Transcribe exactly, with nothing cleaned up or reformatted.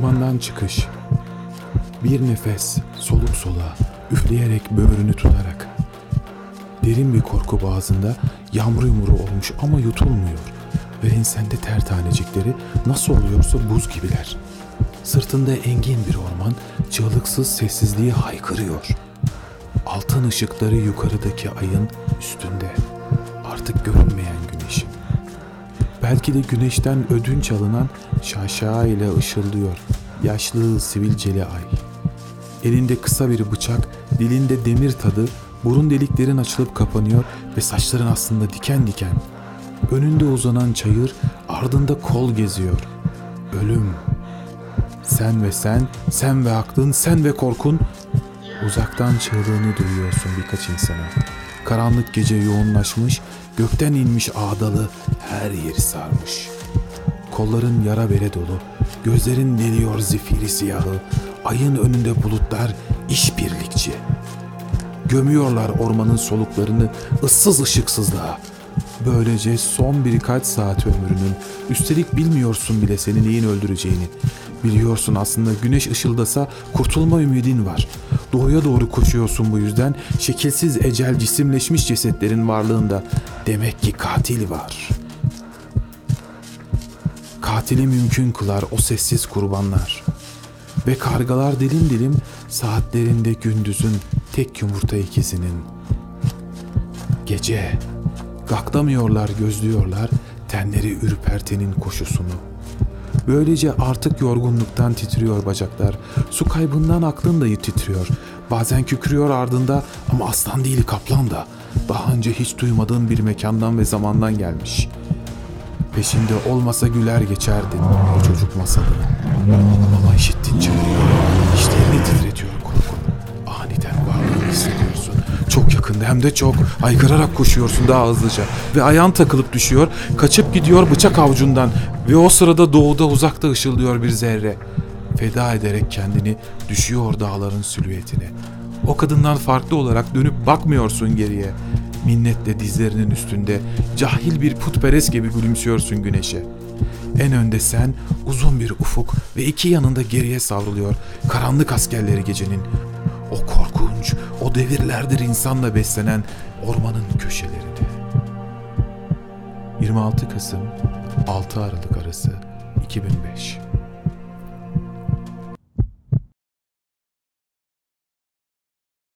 Ormandan çıkış. Bir nefes, soluk soluğa, üfleyerek böğrünü tutarak. Derin bir korku boğazında yağmur yumru olmuş ama yutulmuyor. Ve ensende ter tanecikleri nasıl oluyorsa buz gibiler. Sırtında engin bir orman çığlıksız sessizliği haykırıyor. Altın ışıkları yukarıdaki ayın üstünde. Artık görünmeyen güneşin. Belki de güneşten ödünç alınan şaşağı ile ışıldıyor yaşlı sivilceli ay. Elinde kısa bir bıçak, dilinde demir tadı, burun deliklerin açılıp kapanıyor ve saçların aslında diken diken. Önünde uzanan çayır, ardında kol geziyor. Ölüm. Sen ve sen, sen ve aklın, sen ve korkun. Uzaktan çığlığını duyuyorsun birkaç insana. Karanlık gece yoğunlaşmış, gökten inmiş ağdalı her yeri sarmış. Kolların yara bere dolu, gözlerin deliyor zifiri siyahı, ayın önünde bulutlar işbirlikçi. Gömüyorlar ormanın soluklarını ıssız ışıksızlığa. Böylece son birkaç saat ömrünün, üstelik bilmiyorsun bile seni neyin öldüreceğini. Biliyorsun aslında güneş ışıldasa kurtulma ümidin var. Doğuya doğru koşuyorsun bu yüzden, şekilsiz ecel cisimleşmiş cesetlerin varlığında. Demek ki katil var. Katili mümkün kılar o sessiz kurbanlar. Ve kargalar dilim dilim saatlerinde gündüzün tek yumurta ikizinin. Gece. Gaklamıyorlar, gözlüyorlar tenleri ürpertenin koşusunu. Böylece artık yorgunluktan titriyor bacaklar. Su kaybından aklın da titriyor. Bazen kükrüyor ardında ama aslan değil kaplan da. Daha önce hiç duymadığın bir mekandan ve zamandan gelmiş. Peşinde olmasa güler geçerdin o çocuk masalını. Ama işittin çığırıyor. İşlerini titretiyor korkun. Aniden varlığını hissediyorsun. Çok yakında hem de çok. Haykırarak koşuyorsun daha hızlıca. Ve ayağın takılıp düşüyor. Kaçıp gidiyor bıçak avucundan. Ve o sırada doğuda uzakta ışıldıyor bir zerre. Feda ederek kendini düşüyor dağların silüetine. O kadından farklı olarak dönüp bakmıyorsun geriye. Minnetle dizlerinin üstünde cahil bir putperest gibi gülümsüyorsun güneşe. En önde sen, uzun bir ufuk ve iki yanında geriye savruluyor karanlık askerleri gecenin. O korkunç, o devirlerdir insanla beslenen ormanın köşelerinde. yirmi altı Kasım altı Aralık arası iki bin beş